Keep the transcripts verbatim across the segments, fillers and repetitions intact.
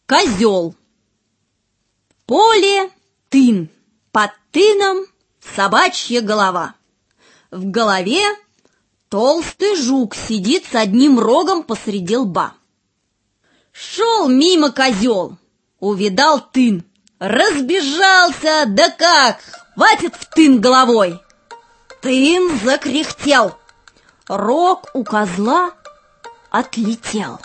Козел. Поле — тын, под тыном собачья голова. В голове толстый жук сидит с одним рогом посреди лба. Шел мимо козел, увидал тын, разбежался, да как, хватит в тын головой. Тын закряхтел, рог у козла отлетел.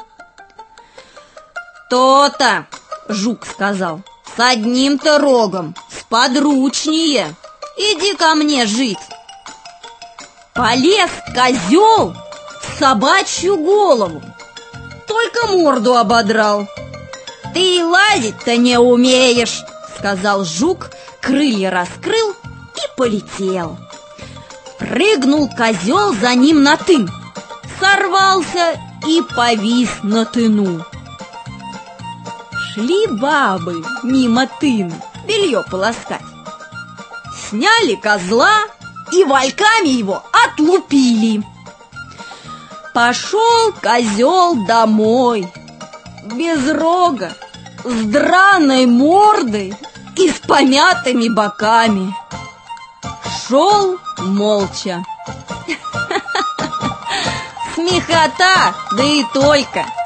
«То-то, — жук сказал, — с одним-то рогом сподручнее, иди ко мне жить». Полез козел в собачью голову, только морду ободрал. «Ты лазить-то не умеешь, — сказал жук, крылья раскрыл и полетел». Прыгнул козел за ним на тын, сорвался и повис на тыну. Шли бабы мимо тына белье полоскать. Сняли козла и вальками его отлупили. Пошел козел домой, без рога, с драной мордой и с помятыми боками. Шел молча. Смехота, да и только.